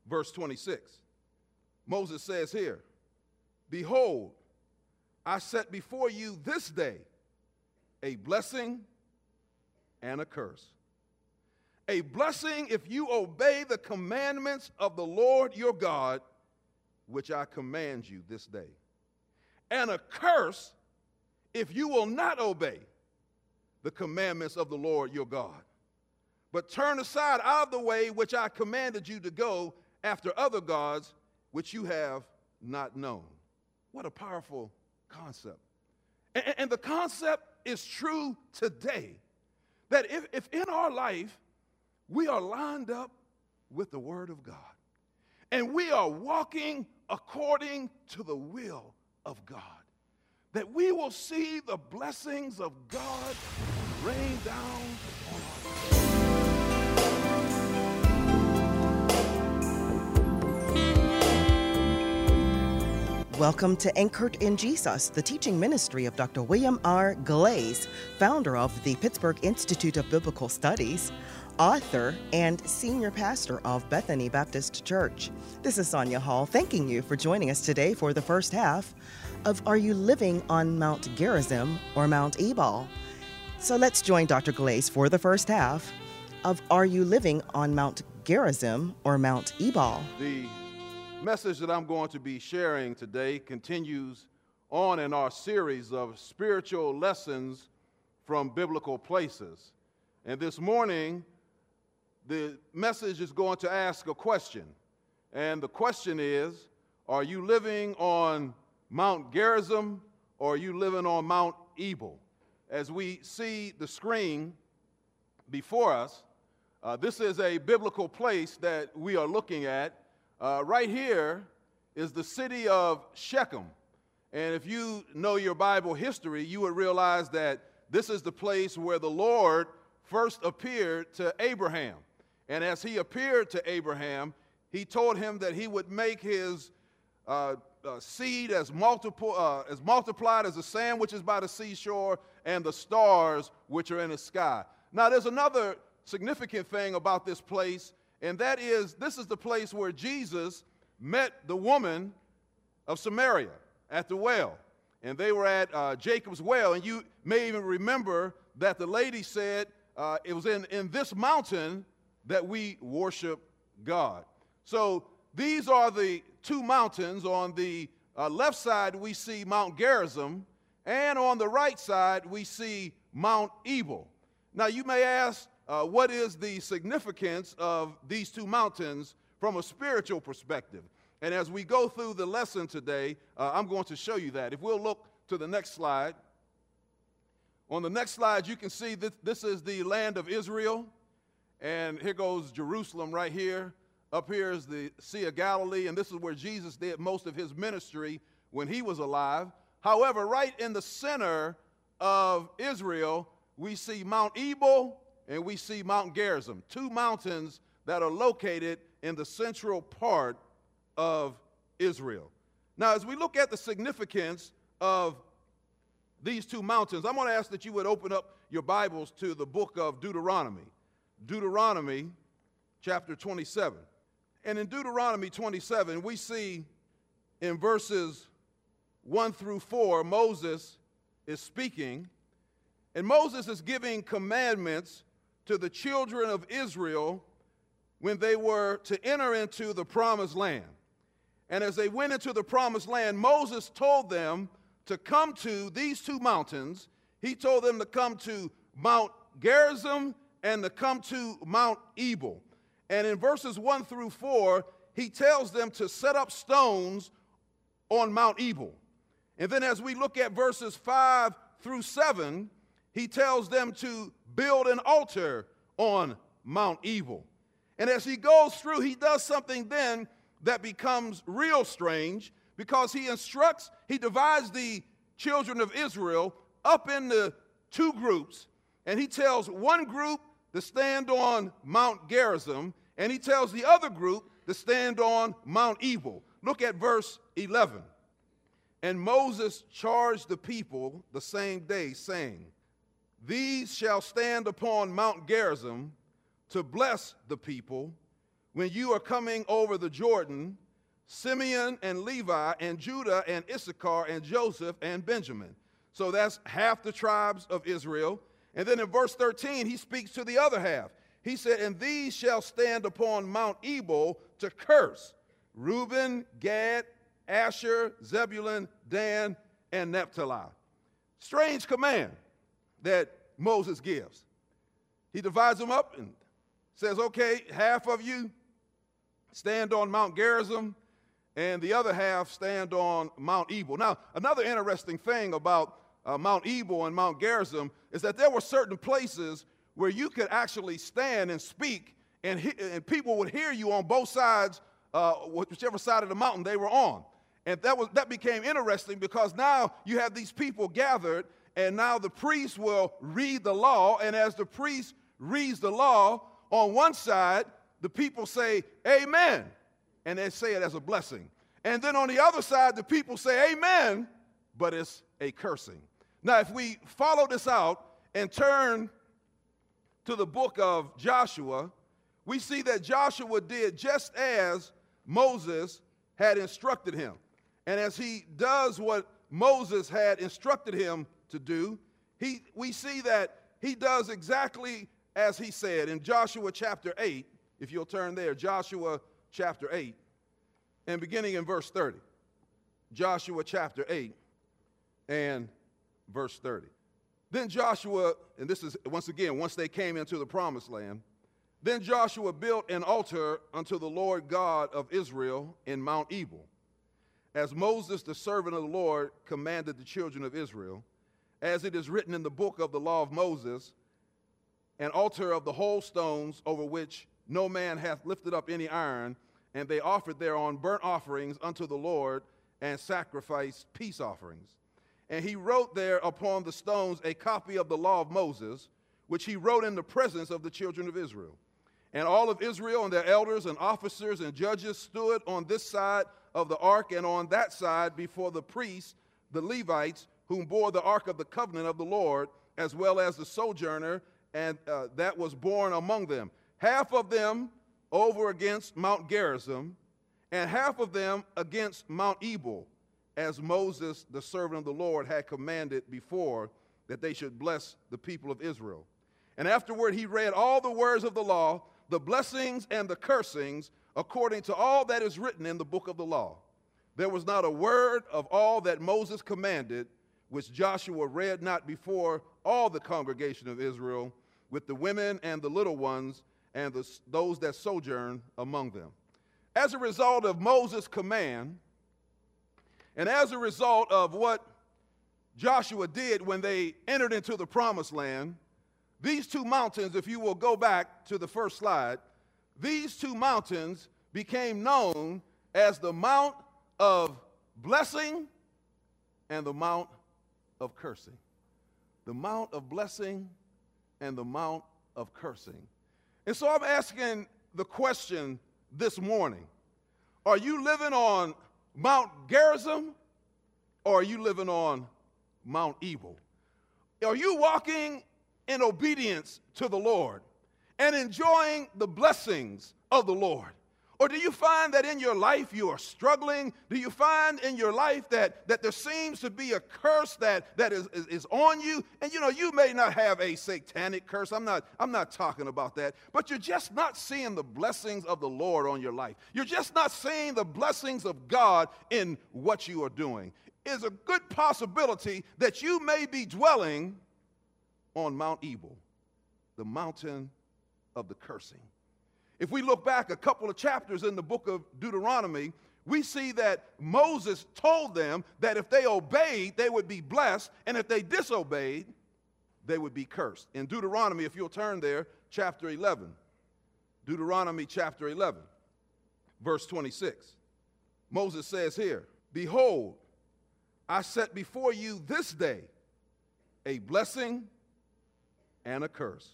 verse 26. Moses says here, "Behold, I set before you this day a blessing and a curse. A blessing if you obey the commandments of the Lord your God, which I command you this day. And a curse if you will not obey the commandments of the Lord your God, but turn aside out of the way which I commanded you to go after other gods which you have not known." What a powerful concept. And the concept is true today, that if in our life we are lined up with the Word of God and we are walking according to the will of God, that we will see the blessings of God rain down on us. Welcome to Anchored in Jesus, the teaching ministry of Dr. William R. Glaze, founder of the Pittsburgh Institute of Biblical Studies, author, and senior pastor of Bethany Baptist Church. This is Sonia Hall, thanking you for joining us today for the first half of Are You Living on Mount Gerizim or Mount Ebal? So let's join Dr. Glaze for the first half of Are You Living on Mount Gerizim or Mount Ebal? The message that I'm going to be sharing today continues on in our series of spiritual lessons from biblical places. And this morning, the message is going to ask a question. And the question is, are you living on Mount Gerizim or are you living on Mount Ebal? As we see the screen before us, this is a biblical place that we are looking at. Right here is the city of Shechem. And if you know your Bible history, you would realize that this is the place where the Lord first appeared to Abraham. And as he appeared to Abraham, he told him that he would make his seed as multiplied as the sand which is by the seashore and the stars which are in the sky. Now, there's another significant thing about this place, and that is, this is the place where Jesus met the woman of Samaria at the well. And they were at Jacob's well. And you may even remember that the lady said, it was in this mountain that we worship God. So these are the two mountains. On the left side, we see Mount Gerizim. And on the right side, we see Mount Ebal. Now, you may ask, what is the significance of these two mountains from a spiritual perspective? And as we go through the lesson today, I'm going to show you that. If we'll look to the next slide. On the next slide, you can see that this is the land of Israel. And here goes Jerusalem right here. Up here is the Sea of Galilee, and this is where Jesus did most of his ministry when he was alive. However, right in the center of Israel, we see Mount Ebal and we see Mount Gerizim, two mountains that are located in the central part of Israel. Now, as we look at the significance of these two mountains, I'm going to ask that you would open up your Bibles to the book of Deuteronomy. Deuteronomy chapter 27. And in Deuteronomy 27, we see in verses 1 through 4, Moses is speaking, and Moses is giving commandments to the children of Israel when they were to enter into the promised land. And as they went into the promised land, Moses told them to come to these two mountains. He told them to come to Mount Gerizim and to come to Mount Ebal. And in verses 1 through 4, he tells them to set up stones on Mount Ebal. And then as we look at verses 5 through 7, he tells them to build an altar on Mount Ebal. And as he goes through, he does something then that becomes real strange, because he divides the children of Israel up into two groups. And he tells one group to stand on Mount Gerizim, and he tells the other group to stand on Mount Ebal. Look at verse 11. And Moses charged the people the same day, saying, "These shall stand upon Mount Gerizim to bless the people when you are coming over the Jordan, Simeon and Levi and Judah and Issachar and Joseph and Benjamin. So that's half the tribes of Israel. And then in verse 13, he speaks to the other half. He said, and these shall stand upon Mount Ebal to curse: Reuben, Gad, Asher, Zebulun, Dan, and Naphtali. Strange command that Moses gives. He divides them up and says, okay, half of you stand on Mount Gerizim, and the other half stand on Mount Ebal. Now, another interesting thing about Mount Ebal and Mount Gerizim is that there were certain places where you could actually stand and speak, and people would hear you on both sides, whichever side of the mountain they were on. And that became interesting because now you have these people gathered, and now the priest will read the law, and as the priest reads the law, on one side, the people say, amen, and they say it as a blessing. And then on the other side, the people say amen, but it's a cursing. Now, if we follow this out and turn to the book of Joshua, we see that Joshua did just as Moses had instructed him. And as he does what Moses had instructed him to do, we see that he does exactly as he said in Joshua chapter 8. If you'll turn there, Joshua chapter 8, and beginning in verse 30. Joshua chapter 8 and verse 30. Then Joshua, and this is once again, once they came into the promised land, then Joshua built an altar unto the Lord God of Israel in Mount Ebal, as Moses, the servant of the Lord, commanded the children of Israel, as it is written in the book of the law of Moses, an altar of the whole stones, over which no man hath lifted up any iron, and they offered thereon burnt offerings unto the Lord, and sacrificed peace offerings. And he wrote there upon the stones a copy of the law of Moses, which he wrote in the presence of the children of Israel. And all of Israel and their elders and officers and judges stood on this side of the ark and on that side before the priests, the Levites, whom bore the ark of the covenant of the Lord, as well as the sojourner, and that was born among them. Half of them over against Mount Gerizim, and half of them against Mount Ebal, as Moses, the servant of the Lord, had commanded before, that they should bless the people of Israel. And afterward he read all the words of the law, the blessings and the cursings, according to all that is written in the book of the law. There was not a word of all that Moses commanded, which Joshua read not before all the congregation of Israel, with the women and the little ones, and those that sojourn among them. As a result of Moses' command, and as a result of what Joshua did when they entered into the promised land, these two mountains, if you will go back to the first slide, these two mountains became known as the Mount of Blessing and the Mount of Cursing. The Mount of Blessing and the Mount of Cursing. And so I'm asking the question this morning: are you living on Mount Gerizim, or are you living on Mount Ebal? Are you walking in obedience to the Lord and enjoying the blessings of the Lord? Or do you find that in your life you are struggling? Do you find in your life that there seems to be a curse that is on you? And you know, you may not have a satanic curse. I'm not talking about that. But you're just not seeing the blessings of the Lord on your life. You're just not seeing the blessings of God in what you are doing. It's a good possibility that you may be dwelling on Mount Ebal, the mountain of the cursing. If we look back a couple of chapters in the book of Deuteronomy, we see that Moses told them that if they obeyed, they would be blessed, and if they disobeyed, they would be cursed. In Deuteronomy, if you'll turn there, chapter 11. Deuteronomy chapter 11, verse 26. Moses says here, "Behold, I set before you this day a blessing and a curse.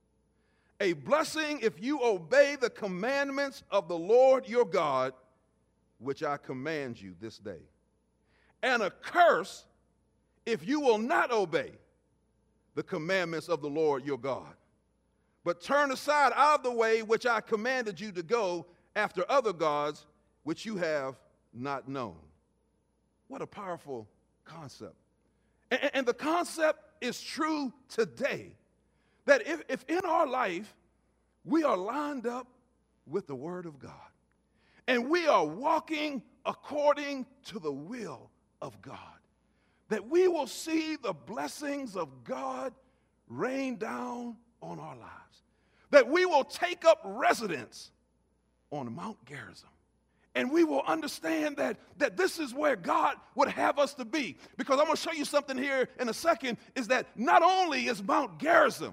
A blessing if you obey the commandments of the Lord your God, which I command you this day. And a curse if you will not obey the commandments of the Lord your God, but turn aside out of the way which I commanded you to go after other gods which you have not known. What a powerful concept. And the concept is true today, that if in our life we are lined up with the Word of God and we are walking according to the will of God, that we will see the blessings of God rain down on our lives, that we will take up residence on Mount Gerizim. And we will understand that this is where God would have us to be. Because I'm going to show you something here in a second, is that not only is Mount Gerizim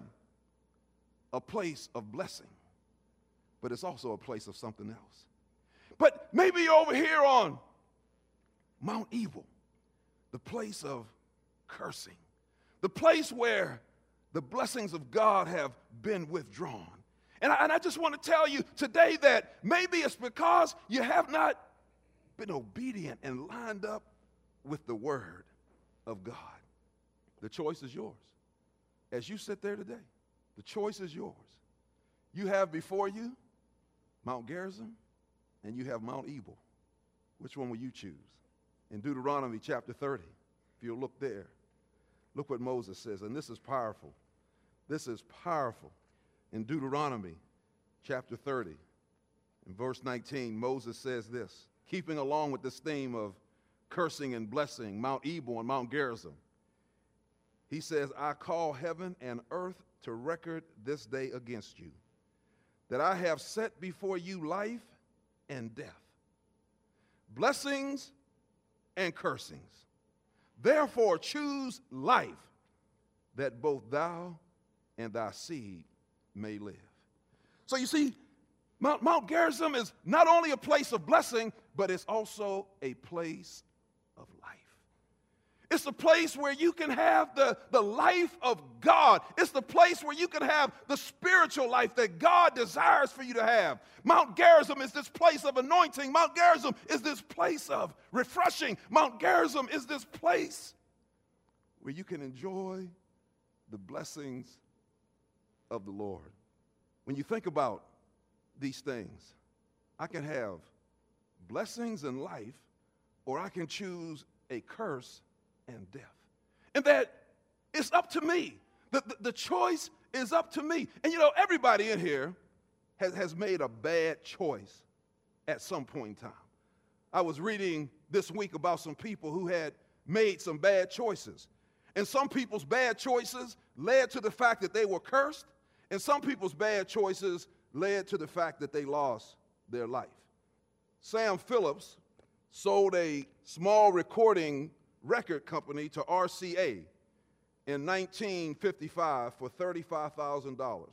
a place of blessing, but it's also a place of something else. But maybe you're over here on Mount Evil, the place of cursing, the place where the blessings of God have been withdrawn. And I just want to tell you today that maybe it's because you have not been obedient and lined up with the Word of God. The choice is yours. As you sit there today, the choice is yours. You have before you Mount Gerizim and you have Mount Ebal. Which one will you choose? In Deuteronomy chapter 30, if you'll look there, look what Moses says, and this is powerful. This is powerful. In Deuteronomy chapter 30, in verse 19, Moses says this, keeping along with this theme of cursing and blessing, Mount Ebal and Mount Gerizim. He says, I call heaven and earth to record this day against you, that I have set before you life and death, blessings and cursings. Therefore choose life, that both thou and thy seed may live. So you see, Mount Gerizim is not only a place of blessing, but it's also a place of life. It's a place where you can have the life of God. It's the place where you can have the spiritual life that God desires for you to have. Mount Gerizim is this place of anointing. Mount Gerizim is this place of refreshing. Mount Gerizim is this place where you can enjoy the blessings of the Lord. When you think about these things, I can have blessings in life, or I can choose a curse and death. And that it's up to me. The choice is up to me. And you know, everybody in here has made a bad choice at some point in time. I was reading this week about some people who had made some bad choices. And some people's bad choices led to the fact that they were cursed, and some people's bad choices led to the fact that they lost their life. Sam Phillips sold a small recording record company to RCA in 1955 for $35,000.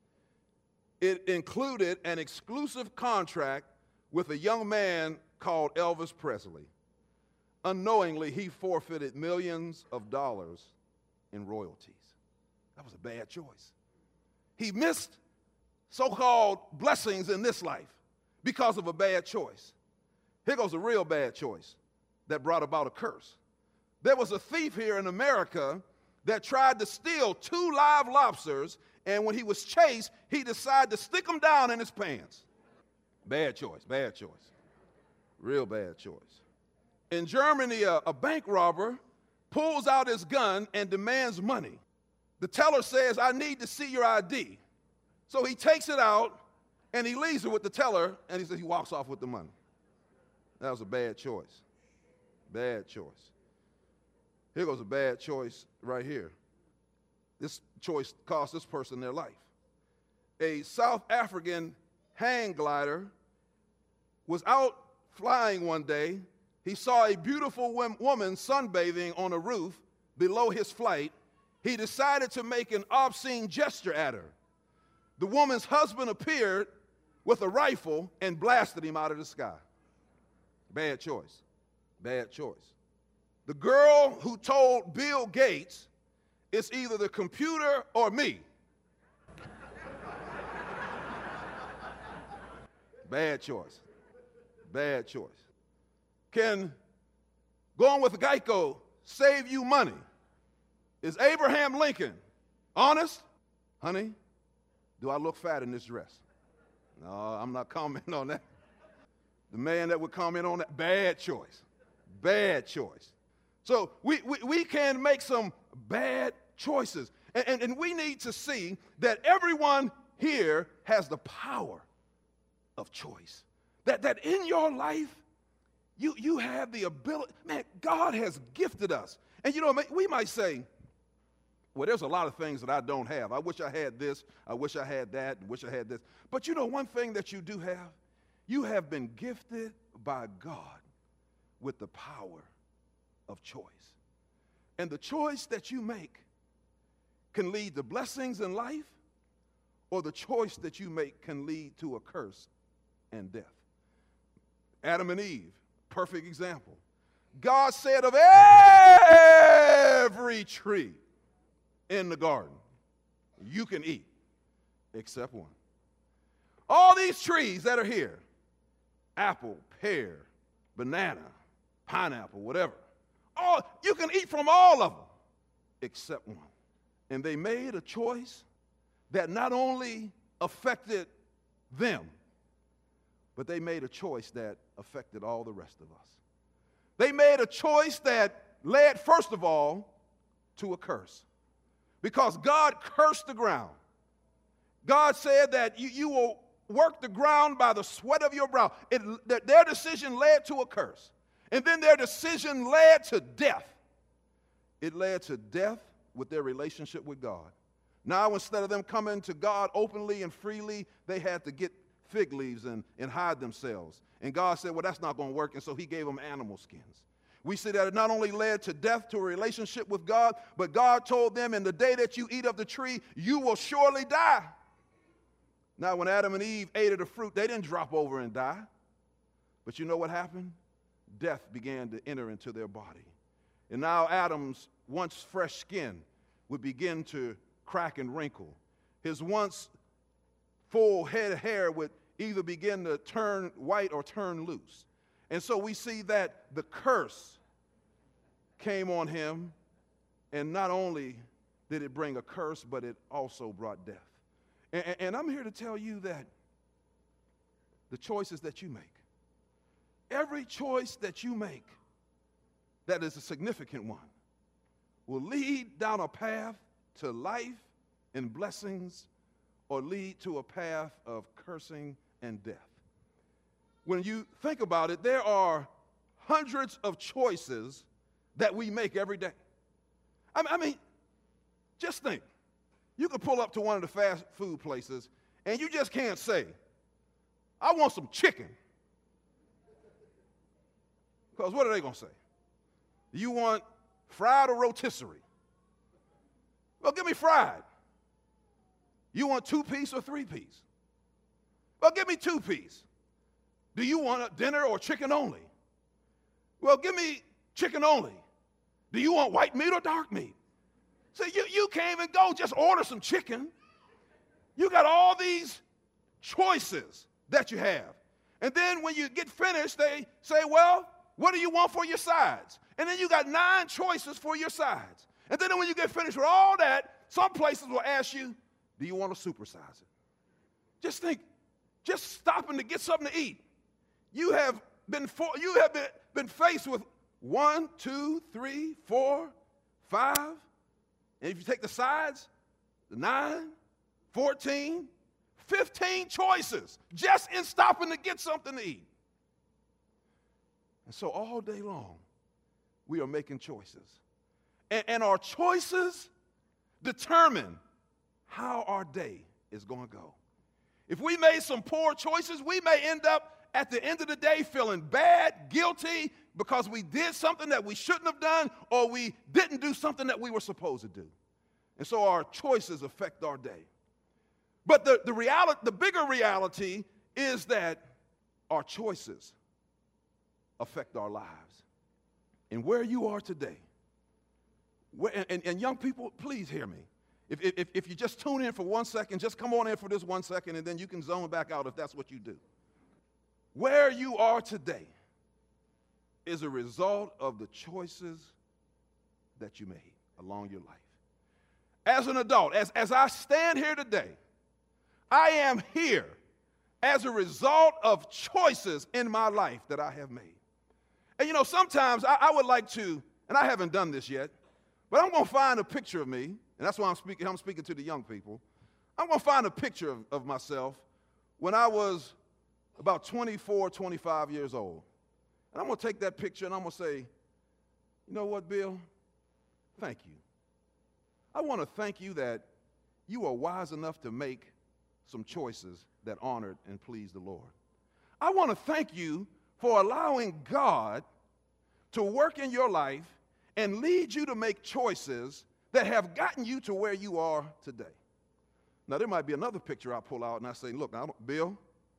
It included an exclusive contract with a young man called Elvis Presley. Unknowingly, he forfeited millions of dollars in royalties. That was a bad choice. He missed so-called blessings in this life because of a bad choice. Here goes a real bad choice that brought about a curse. There was a thief here in America that tried to steal 2 live lobsters, and when he was chased, he decided to stick them down in his pants. Bad choice, bad choice. Real bad choice. In Germany, a bank robber pulls out his gun and demands money. The teller says, I need to see your ID. So he takes it out, and he leaves it with the teller, and he says he walks off with the money. That was a bad choice. Bad choice. Here goes a bad choice right here. This choice cost this person their life. A South African hang glider was out flying one day. He saw a beautiful woman sunbathing on a roof below his flight. He decided to make an obscene gesture at her. The woman's husband appeared with a rifle and blasted him out of the sky. Bad choice. Bad choice. The girl who told Bill Gates, it's either the computer or me. Bad choice. Bad choice. Can going with Geico save you money? Is Abraham Lincoln honest? Honey, do I look fat in this dress? No, I'm not commenting on that. The man that would comment on that, bad choice. Bad choice. So we can make some bad choices. And we need to see that everyone here has the power of choice. That in your life, you have the ability. Man, God has gifted us. And we might say, well, there's a lot of things that I don't have. I wish I had this. I wish I had that. I wish I had this. But one thing that you do have, you have been gifted by God with the power of choice. And the choice that you make can lead to blessings in life, or the choice that you make can lead to a curse and death. Adam and Eve, perfect example. God said of every tree in the garden, you can eat, except one. All these trees that are here, apple, pear, banana, pineapple, whatever, you can eat from all of them, except one. And they made a choice that not only affected them, but they made a choice that affected all the rest of us. They made a choice that led, first of all, to a curse. Because God cursed the ground. God said that you will work the ground by the sweat of your brow. Their decision led to a curse. And then their decision led to death. It led to death with their relationship with God. Now, instead of them coming to God openly and freely, they had to get fig leaves and hide themselves. And God said, well, that's not going to work. And so he gave them animal skins. We see that it not only led to death, to a relationship with God, but God told them, in the day that you eat of the tree, you will surely die. Now, when Adam and Eve ate of the fruit, they didn't drop over and die. But you know what happened? Death began to enter into their body. And now Adam's once fresh skin would begin to crack and wrinkle. His once full head of hair would either begin to turn white or turn loose. And so we see that the curse came on him, and not only did it bring a curse, but it also brought death. And I'm here to tell you that the choices that you make, every choice that you make that is a significant one, will lead down a path to life and blessings, or lead to a path of cursing and death. When you think about it, there are hundreds of choices that we make every day. I mean, just think. You could pull up to one of the fast food places, and you just can't say, I want some chicken. Because what are they going to say? Do you want fried or rotisserie? Well, give me fried. You want 2-piece or 3-piece? Well, give me 2-piece. Do you want a dinner or chicken only? Well, give me chicken only. Do you want white meat or dark meat? So you can't even go just order some chicken. You got all these choices that you have. And then when you get finished, they say, well, what do you want for your sides? And then you got 9 choices for your sides. And then when you get finished with all that, some places will ask you, do you want to supersize it? Just think, just stopping to get something to eat. You have been faced with 1, 2, 3, 4, 5, and if you take the sides, 9, 14, 15 choices just in stopping to get something to eat. And so all day long, we are making choices. And our choices determine how our day is going to go. If we made some poor choices, we may end up at the end of the day feeling bad, guilty, because we did something that we shouldn't have done, or we didn't do something that we were supposed to do. And so our choices affect our day. But the bigger reality is that our choices affect our lives. And where you are today, and young people, please hear me. If you just tune in for 1 second, just come on in for this 1 second, and then you can zone back out if that's what you do. Where you are today is a result of the choices that you made along your life. As an adult, as I stand here today, I am here as a result of choices in my life that I have made. And you know, sometimes I would like to, and I haven't done this yet, but I'm going to find a picture of me, and that's why I'm speaking to the young people. I'm going to find a picture of myself when I was about 24, 25 years old. And I'm going to take that picture and I'm going to say, you know what, Bill? Thank you. I want to thank you that you were wise enough to make some choices that honored and pleased the Lord. I want to thank you for allowing God to work in your life and lead you to make choices that have gotten you to where you are today. Now, there might be another picture I pull out and I say, look, Bill,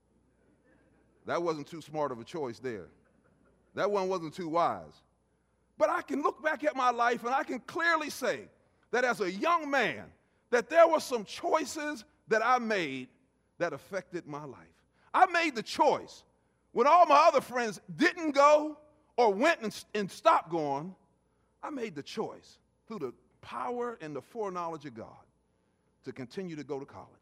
that wasn't too smart of a choice there. That one wasn't too wise. But I can look back at my life and I can clearly say that as a young man, that there were some choices that I made that affected my life. I made the choice when all my other friends didn't go or went and stopped going. I made the choice through the power and the foreknowledge of God to continue to go to college.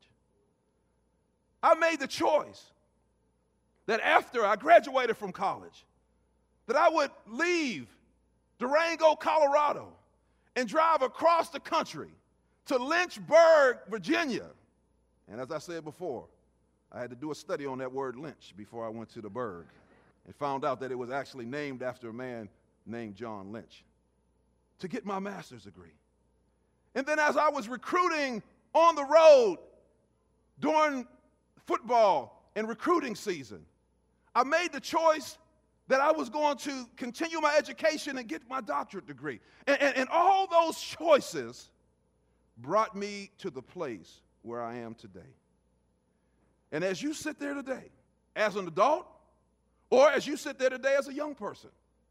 I made the choice that after I graduated from college, that I would leave Durango, Colorado, and drive across the country to Lynchburg, Virginia. And as I said before, I had to do a study on that word lynch before I went to the burg and found out that it was actually named after a man named John Lynch, to get my master's degree. And then as I was recruiting on the road during football and recruiting season, I made the choice that I was going to continue my education and get my doctorate degree. And all those choices brought me to the place where I am today. And as you sit there today, as an adult, or as you sit there today as a young person,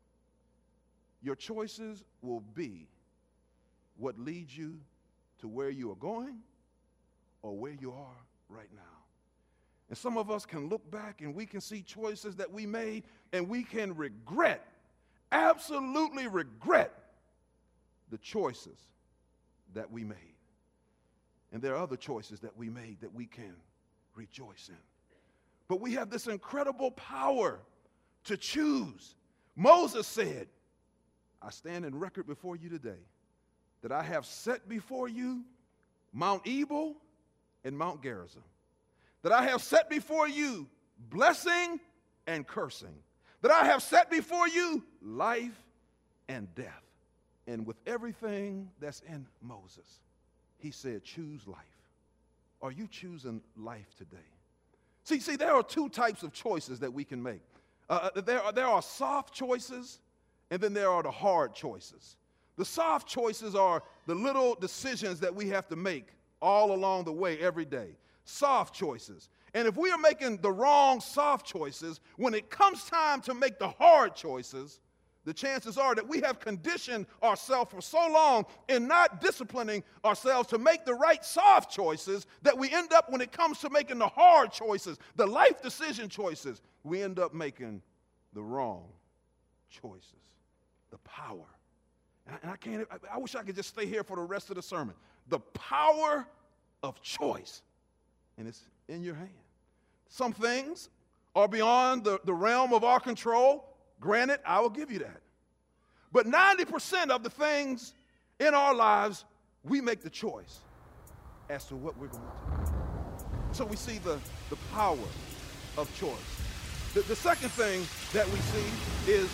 your choices will be what leads you to where you are going or where you are right now. And some of us can look back and we can see choices that we made and we can regret, absolutely regret the choices that we made. And there are other choices that we made that we can rejoice in. But we have this incredible power to choose. Moses said, I stand in record before you today that I have set before you Mount Ebal and Mount Gerizim. That I have set before you blessing and cursing. That I have set before you life and death. And with everything that's in Moses, he said, choose life. Are you choosing life today? See, there are two types of choices that we can make. There are soft choices, and then there are the hard choices. The soft choices are the little decisions that we have to make all along the way every day. Soft choices. And if we are making the wrong soft choices, when it comes time to make the hard choices, the chances are that we have conditioned ourselves for so long in not disciplining ourselves to make the right soft choices that we end up, when it comes to making the hard choices, the life decision choices, we end up making the wrong choices. The power. And I wish I could just stay here for the rest of the sermon. The power of choice. And it's in your hand. Some things are beyond the realm of our control. Granted, I will give you that. But 90% of the things in our lives, we make the choice as to what we're going to do. So we see the power of choice. The second thing that we see is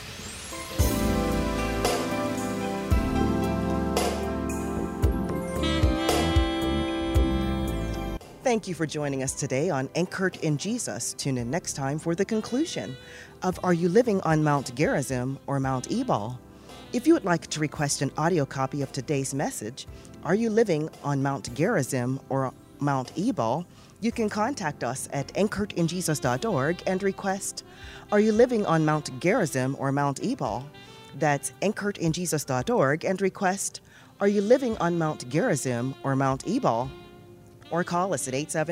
Thank you for joining us today on Anchored in Jesus. Tune in next time for the conclusion of Are You Living on Mount Gerizim or Mount Ebal? If you would like to request an audio copy of today's message, Are You Living on Mount Gerizim or Mount Ebal? You can contact us at anchoredinjesus.org and request Are You Living on Mount Gerizim or Mount Ebal? That's anchoredinjesus.org and request Are You Living on Mount Gerizim or Mount Ebal? or call us at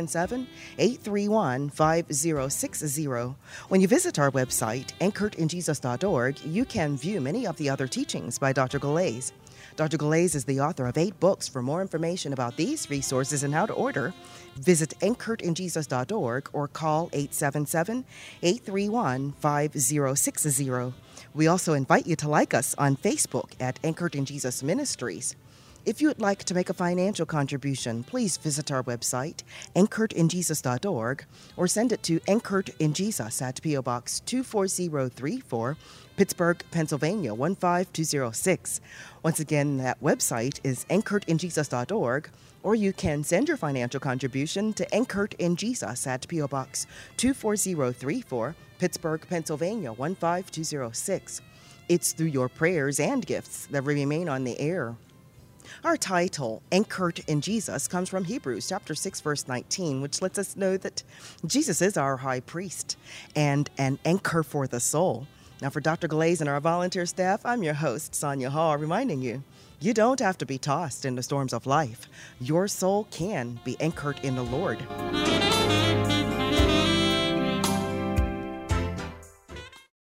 877-831-5060. When you visit our website, anchoredinjesus.org, you can view many of the other teachings by Dr. Galais. Dr. Galais is the author of 8 books. For more information about these resources and how to order, visit anchoredinjesus.org or call 877-831-5060. We also invite you to like us on Facebook at Anchored in Jesus Ministries. If you would like to make a financial contribution, please visit our website, anchoredinjesus.org, or send it to Anchored in Jesus at P.O. Box 24034, Pittsburgh, Pennsylvania 15206. Once again, that website is anchoredinjesus.org, or you can send your financial contribution to Anchored in Jesus at P.O. Box 24034, Pittsburgh, Pennsylvania 15206. It's through your prayers and gifts that we remain on the air. Our title, Anchored in Jesus, comes from Hebrews chapter 6, verse 19, which lets us know that Jesus is our high priest and an anchor for the soul. Now, for Dr. Galais and our volunteer staff, I'm your host, Sonia Hall, reminding you, you don't have to be tossed in the storms of life. Your soul can be anchored in the Lord.